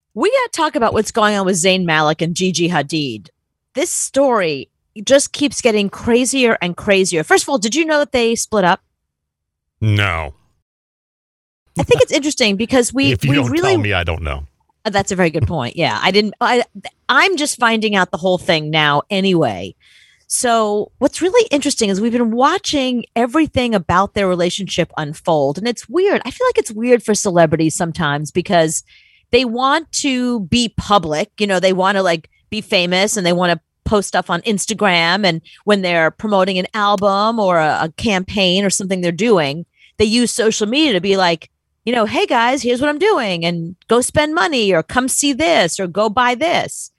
We got to talk about what's going on with Zayn Malik and Gigi Hadid. This story just keeps getting crazier and crazier. First of all, did you know that they split up? No. I think it's interesting because if you don't really tell me, I don't know. That's a very good point. Yeah, I'm just finding out the whole thing now anyway. So what's really interesting is we've been watching everything about their relationship unfold. And it's weird. I feel like it's weird for celebrities sometimes because they want to be public. You know, they want to like be famous and they want to post stuff on Instagram. And when they're promoting an album or a campaign or something they're doing, they use social media to be like, you know, hey guys, here's what I'm doing and go spend money or come see this or go buy this.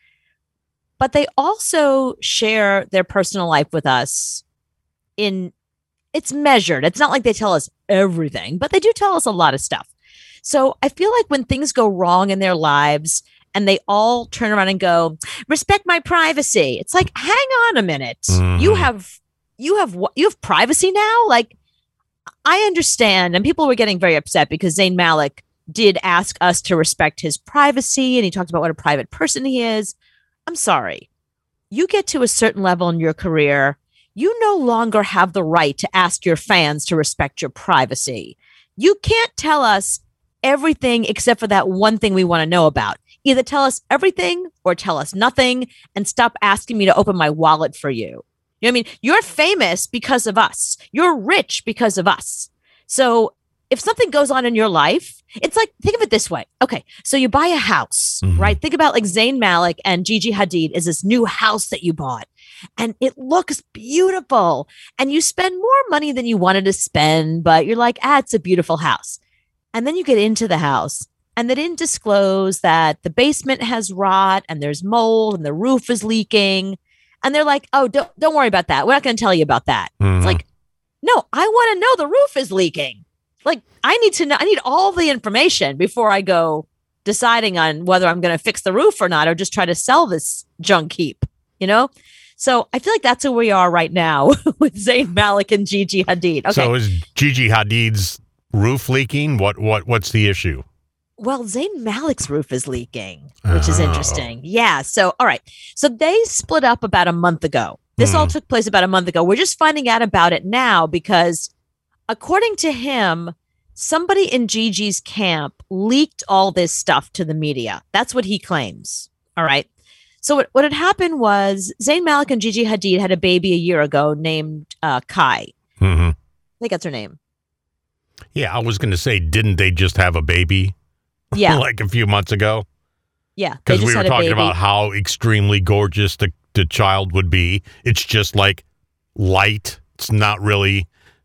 But they also share their personal life with us in it's measured. It's not like they tell us everything, but they do tell us a lot of stuff. So I feel like when things go wrong in their lives and they all turn around and go, respect my privacy. It's like, hang on a minute. Mhm. You have privacy now? Like, I understand. And people were getting very upset because Zayn Malik did ask us to respect his privacy. And he talked about what a private person he is. I'm sorry. You get to a certain level in your career, you no longer have the right to ask your fans to respect your privacy. You can't tell us everything except for that one thing we want to know about. Either tell us everything or tell us nothing and stop asking me to open my wallet for you. You know what I mean? You're famous because of us. You're rich because of us. So if something goes on in your life, it's like, think of it this way. Okay, so you buy a house, right? Think about like Zayn Malik and Gigi Hadid is this new house that you bought. And it looks beautiful. And you spend more money than you wanted to spend, but you're like, it's a beautiful house. And then you get into the house and they didn't disclose that the basement has rot and there's mold and the roof is leaking. And they're like, oh, don't worry about that. We're not going to tell you about that. It's like, no, I want to know the roof is leaking. Like, I need to know. I need all the information before I go deciding on whether I'm going to fix the roof or not, or just try to sell this junk heap, you know? So I feel like that's where we are right now with Zayn Malik and Gigi Hadid. Okay. So is Gigi Hadid's roof leaking? What's the issue? Well, Zayn Malik's roof is leaking, which is interesting. Yeah. So, all right. So they split up about a month ago. This all took place about a month ago. We're just finding out about it now because according to him, somebody in Gigi's camp leaked all this stuff to the media. That's what he claims. All right. So what had happened was Zayn Malik and Gigi Hadid had a baby a year ago named Kai. I think that's her name. Yeah, I was going to say, didn't they just have a baby? Yeah. Like a few months ago? Yeah. Because we were talking about how extremely gorgeous the child would be. It's just like light. It's not really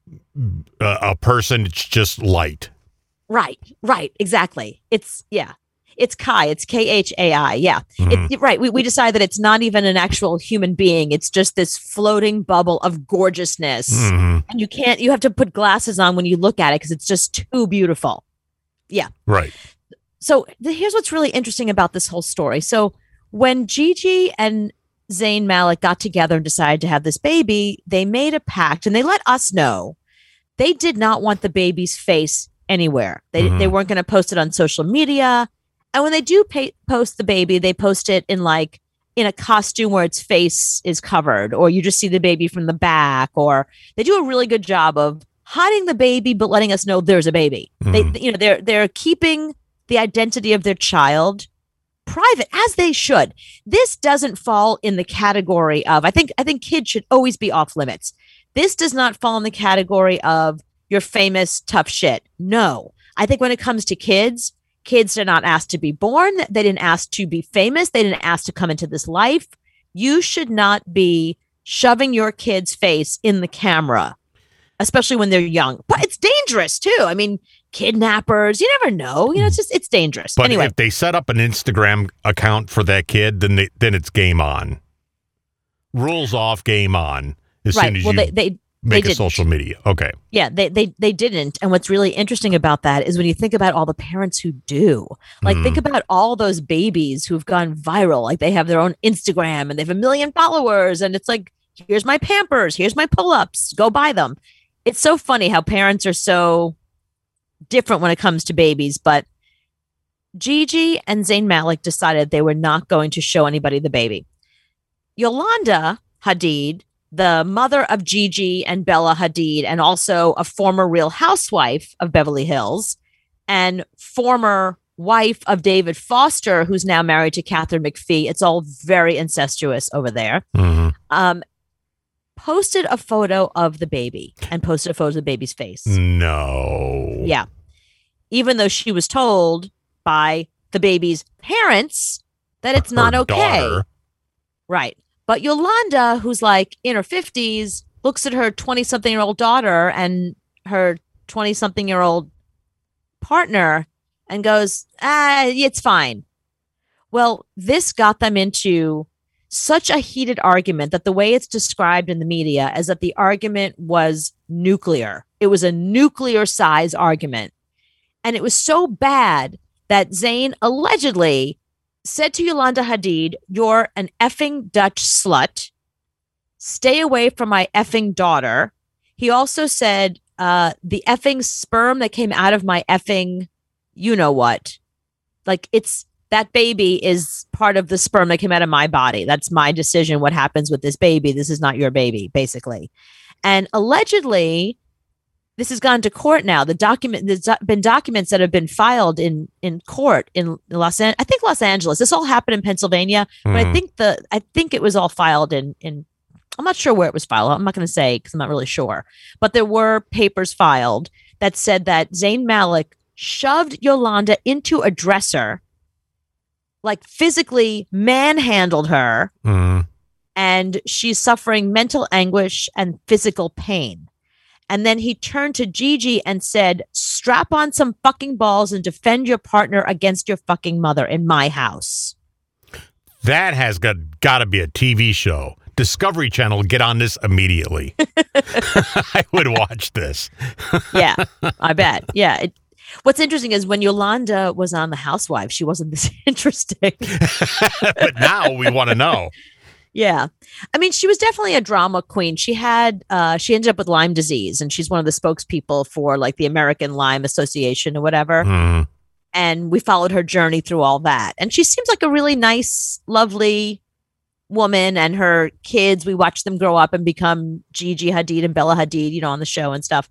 a person. It's just light. Right. Exactly. It's Kai. It's Khai. Yeah. Right. We decided that it's not even an actual human being. It's just this floating bubble of gorgeousness. And you have to put glasses on when you look at it because it's just too beautiful. Yeah. Right. So here's what's really interesting about this whole story. So when Gigi and Zayn Malik got together and decided to have this baby, they made a pact and they let us know they did not want the baby's face anywhere. They weren't going to post it on social media. And when they do post the baby, they post it in a costume where its face is covered, or you just see the baby from the back, or they do a really good job of hiding the baby, but letting us know there's a baby. They're keeping the identity of their child private, as they should. This doesn't fall in the category of, I think kids should always be off limits. This does not fall in the category of you're famous, tough shit. No, I think when it comes to kids are not asked to be born. They didn't ask to be famous. They didn't ask to come into this life. You should not be shoving your kid's face in the camera, especially when they're young. But it's dangerous too. I mean, kidnappers, you never know. You know, it's dangerous. But anyway, if they set up an Instagram account for that kid, then it's game on. Rules off, game on. As soon as they make a social media. Okay. Yeah, they didn't. And what's really interesting about that is when you think about all the parents who do, like think about all those babies who've gone viral. Like they have their own Instagram and they have 1 million followers. And it's like, here's my Pampers, here's my pull-ups, go buy them. It's so funny how parents are so different when it comes to babies. But Gigi and Zayn Malik decided they were not going to show anybody the baby. Yolanda Hadid, the mother of Gigi and Bella Hadid, and also a former Real Housewife of Beverly Hills, and former wife of David Foster, who's now married to Catherine McPhee. It's all very incestuous over there. Posted a photo of the baby and posted a photo of the baby's face. No. Yeah. Even though she was told by the baby's parents that it's not okay. Daughter. Right. But Yolanda, who's like in her 50s, looks at her 20-something-year-old daughter and her 20-something-year-old partner and goes, it's fine. Well, this got them into such a heated argument that the way it's described in the media is that the argument was nuclear. It was a nuclear size argument. And it was so bad that Zayn allegedly said to Yolanda Hadid, "You're an effing Dutch slut. Stay away from my effing daughter." He also said, the effing sperm that came out of my effing, you know what? Like, it's that baby is part of the sperm that came out of my body. That's my decision. What happens with this baby? This is not your baby, basically. And allegedly, this has gone to court now. There's been documents that have been filed in court in Los Angeles. This all happened in Pennsylvania, but I think it was all filed in. I'm not sure where it was filed. I'm not going to say because I'm not really sure. But there were papers filed that said that Zayn Malik shoved Yolanda into a dresser, like physically manhandled her, and she's suffering mental anguish and physical pain. And then he turned to Gigi and said, "Strap on some fucking balls and defend your partner against your fucking mother in my house." That has got to be a TV show. Discovery Channel, get on this immediately. I would watch this. Yeah, I bet. Yeah. What's interesting is when Yolanda was on The Housewives, she wasn't this interesting. But now we want to know. Yeah. I mean, she was definitely a drama queen. She ended up with Lyme disease, and she's one of the spokespeople for like the American Lyme Association or whatever. And we followed her journey through all that. And she seems like a really nice, lovely woman, and her kids, we watched them grow up and become Gigi Hadid and Bella Hadid, on the show and stuff.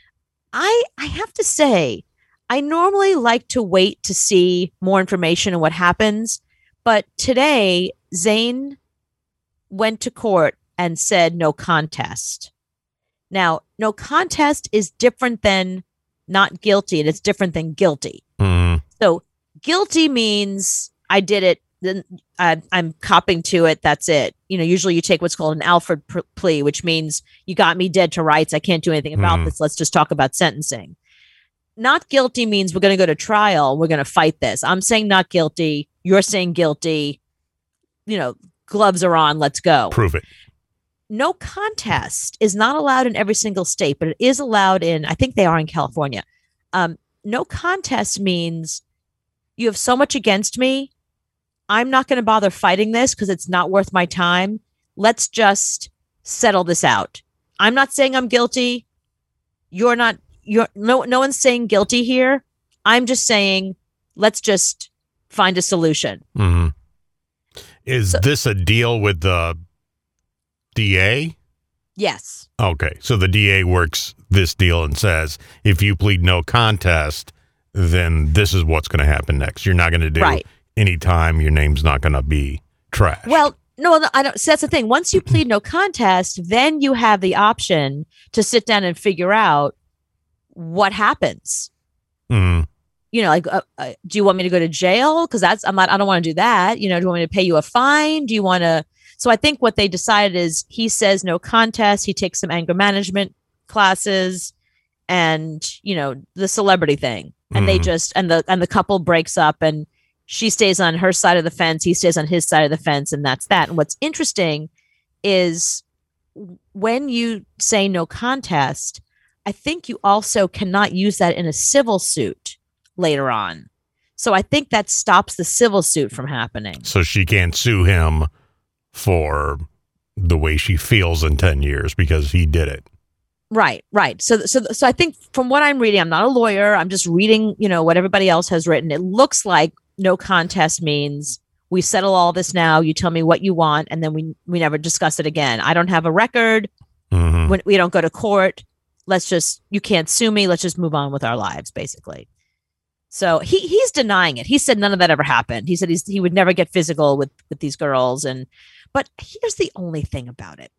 I have to say, I normally like to wait to see more information on what happens. But today, Zayn went to court and said no contest. Now, no contest is different than not guilty, and it's different than guilty. So guilty means I did it, then I'm copping to it, that's it. Usually you take what's called an Alford plea, which means you got me dead to rights, I can't do anything about this, let's just talk about sentencing. Not guilty means we're going to go to trial, we're going to fight this. I'm saying not guilty, you're saying guilty, gloves are on, let's go. Prove it. No contest is not allowed in every single state, but it is allowed I think they are in California. No contest means you have so much against me, I'm not going to bother fighting this because it's not worth my time. Let's just settle this out. I'm not saying I'm guilty. No one's saying guilty here. I'm just saying, let's just find a solution. Is this a deal with the DA? Yes. Okay. So the DA works this deal and says, if you plead no contest, then this is what's going to happen next. You're not going to do any time. Your name's not going to be trashed. Well, no, I don't. So that's the thing. Once you plead no contest, then you have the option to sit down and figure out what happens. Do you want me to go to jail? Because I don't want to do that. Do you want me to pay you a fine? Do you want to? So I think what they decided is he says no contest. He takes some anger management classes and, the celebrity thing. And they just, and the couple breaks up, and she stays on her side of the fence. He stays on his side of the fence. And that's that. And what's interesting is when you say no contest, I think you also cannot use that in a civil suit later on. So I think that stops the civil suit from happening. So she can't sue him for the way she feels in 10 years because he did it. Right. So I think from what I'm reading, I'm not a lawyer. I'm just reading, what everybody else has written. It looks like no contest means we settle all this now. You tell me what you want, and then we never discuss it again. I don't have a record. When we don't go to court. You can't sue me. Let's just move on with our lives, basically. So he's denying it. He said none of that ever happened. He said he would never get physical with these girls. But here's the only thing about it.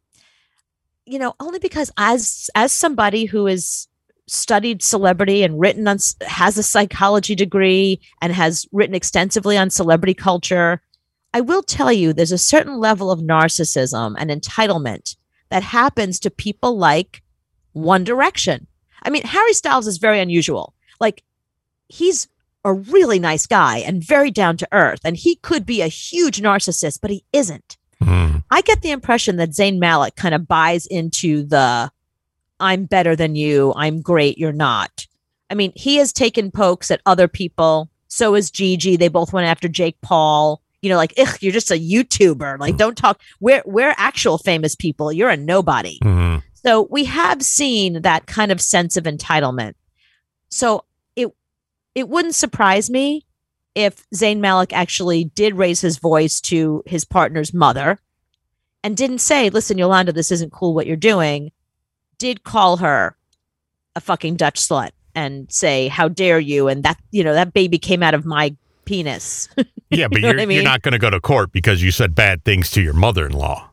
Only because as somebody who has studied celebrity and has a psychology degree and has written extensively on celebrity culture, I will tell you there's a certain level of narcissism and entitlement that happens to people like One Direction. I mean, Harry Styles is very unusual. Like, he's a really nice guy and very down to earth, and he could be a huge narcissist, but he isn't. I get the impression that Zayn Malik kind of buys into the I'm better than you, I'm great, you're not. I mean, he has taken pokes at other people. So is Gigi. They both went after Jake Paul. Like, you're just a YouTuber. Like, don't talk. We're actual famous people. You're a nobody. So we have seen that kind of sense of entitlement. So it wouldn't surprise me if Zayn Malik actually did raise his voice to his partner's mother and didn't say, listen, Yolanda, this isn't cool what you're doing, did call her a fucking Dutch slut and say, how dare you? And that, that baby came out of my penis. Yeah, but you're not going to go to court because you said bad things to your mother-in-law.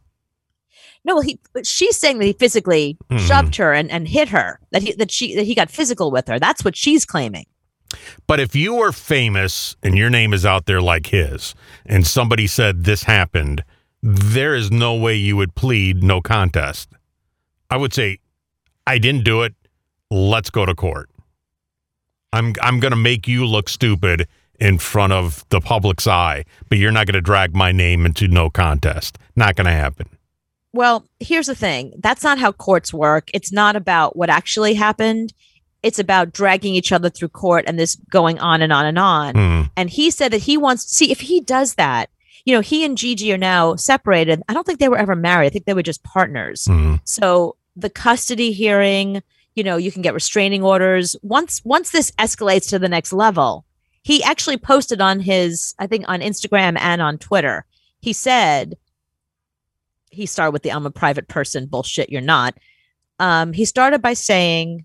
No, she's saying that he physically shoved her and hit her, that he got physical with her. That's what she's claiming. But if you were famous and your name is out there like his, and somebody said this happened, there is no way you would plead no contest. I would say, I didn't do it. Let's go to court. I'm going to make you look stupid in front of the public's eye, but you're not going to drag my name into no contest. Not going to happen. Well, here's the thing. That's not how courts work. It's not about what actually happened. It's about dragging each other through court and this going on and on and on. And he said that he wants to see if he does that. He and Gigi are now separated. I don't think they were ever married. I think they were just partners. So the custody hearing, you can get restraining orders. Once this escalates to the next level, he actually posted on his, I think on Instagram and on Twitter, he said, he started with the I'm a private person bullshit, you're not. He started by saying,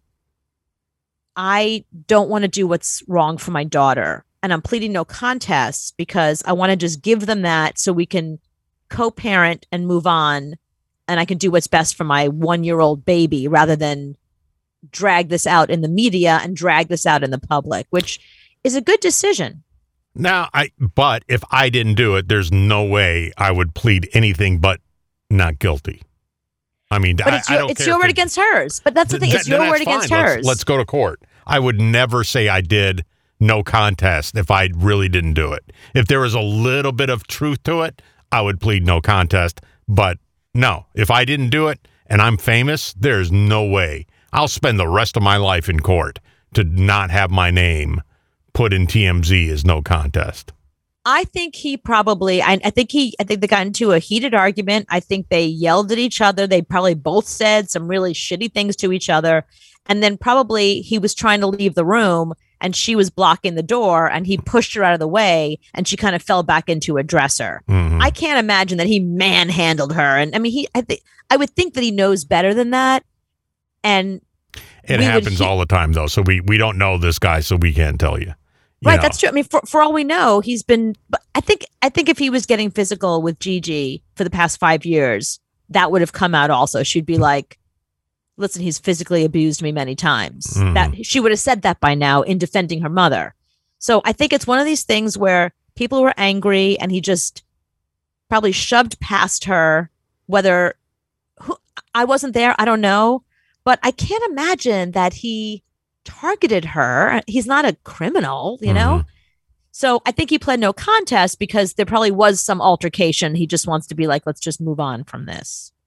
I don't want to do what's wrong for my daughter. And I'm pleading no contest because I want to just give them that so we can co-parent and move on. And I can do what's best for my 1-year-old baby rather than drag this out in the media and drag this out in the public, which is a good decision. Now, but if I didn't do it, there's no way I would plead anything but not guilty. I mean, but it's your word against hers. But that's the thing. It's your word against hers. Let's go to court. I would never say I did no contest if I really didn't do it. If there was a little bit of truth to it, I would plead no contest. But no, if I didn't do it and I'm famous, there's no way. I'll spend the rest of my life in court to not have my name put in TMZ as no contest. I think he probably, I think they got into a heated argument. I think they yelled at each other. They probably both said some really shitty things to each other. And then probably he was trying to leave the room and she was blocking the door and he pushed her out of the way and she kind of fell back into a dresser. I can't imagine that he manhandled her. And I mean, I would think that he knows better than that. And it happens all the time though. So we don't know this guy, so we can't tell you. Right, that's true. I mean, for all we know, he's been. But I think if he was getting physical with Gigi for the past 5 years, that would have come out. Also, she'd be like, "Listen, he's physically abused me many times." That she would have said that by now in defending her mother. So I think it's one of these things where people were angry, and he just probably shoved past her. Whether I wasn't there, I don't know, but I can't imagine that he targeted her. He's not a criminal, you know? So I think he pled no contest because there probably was some altercation. He just wants to be like, let's just move on from this.